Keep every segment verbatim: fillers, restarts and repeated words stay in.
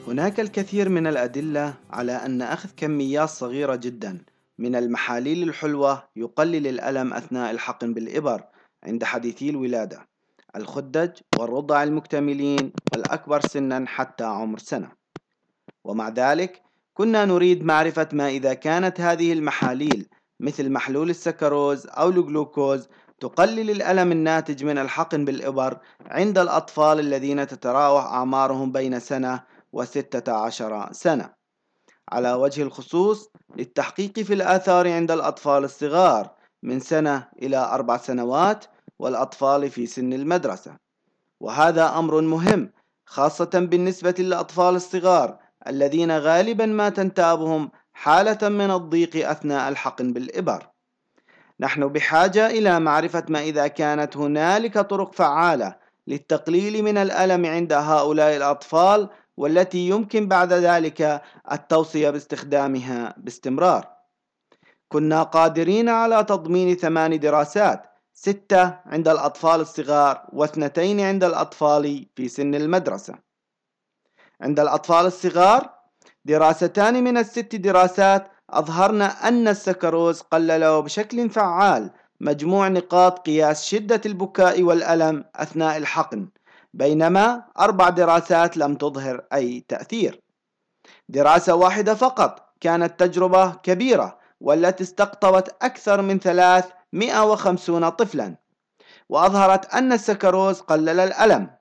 هناك الكثير من الأدلة على أن أخذ كميات صغيرة جدا من المحاليل الحلوة يقلل الألم أثناء الحقن بالإبر عند حديثي الولادة، الخدج والرضع المكتملين والأكبر سنا حتى عمر سنة. ومع ذلك كنا نريد معرفة ما إذا كانت هذه المحاليل مثل محلول السكروز أو الجلوكوز تقلل الألم الناتج من الحقن بالإبر عند الأطفال الذين تتراوح أعمارهم بين سنة وستة عشر سنة، على وجه الخصوص للتحقيق في الآثار عند الأطفال الصغار من سنة إلى أربع سنوات والأطفال في سن المدرسة. وهذا أمر مهم خاصة بالنسبة للأطفال الصغار الذين غالبا ما تنتابهم حالة من الضيق أثناء الحقن بالإبر. نحن بحاجة إلى معرفة ما إذا كانت هنالك طرق فعالة للتقليل من الألم عند هؤلاء الأطفال والتي يمكن بعد ذلك التوصية باستخدامها باستمرار. كنا قادرين على تضمين ثمان دراسات، ستة عند الأطفال الصغار واثنتين عند الأطفال في سن المدرسة. عند الأطفال الصغار دراستان من الست دراسات أظهرن أن السكروز قلل بشكل فعال مجموع نقاط قياس شدة البكاء والألم أثناء الحقن، بينما أربع دراسات لم تظهر أي تأثير. دراسة واحدة فقط كانت تجربة كبيرة والتي استقطبت أكثر من ثلاثمئة وخمسين طفلا، وأظهرت أن السكروز قلل الألم.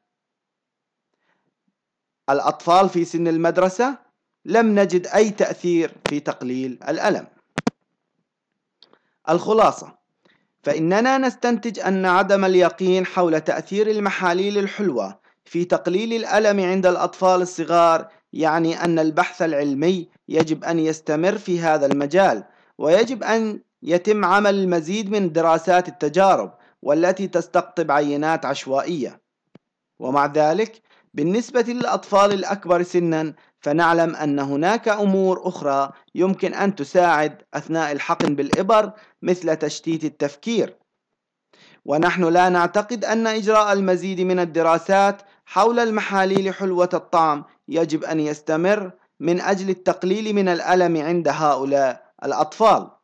الأطفال في سن المدرسة لم نجد أي تأثير في تقليل الألم. الخلاصة: فإننا نستنتج أن عدم اليقين حول تأثير المحاليل الحلوة في تقليل الألم عند الأطفال الصغار يعني أن البحث العلمي يجب أن يستمر في هذا المجال، ويجب أن يتم عمل المزيد من دراسات التجارب والتي تستقطب عينات عشوائية. ومع ذلك بالنسبة للأطفال الأكبر سنا فنعلم أن هناك أمور أخرى يمكن أن تساعد أثناء الحقن بالإبر مثل تشتيت التفكير. ونحن لا نعتقد أن إجراء المزيد من الدراسات حول المحاليل حلوة الطعم يجب أن يستمر من أجل التقليل من الألم عند هؤلاء الأطفال.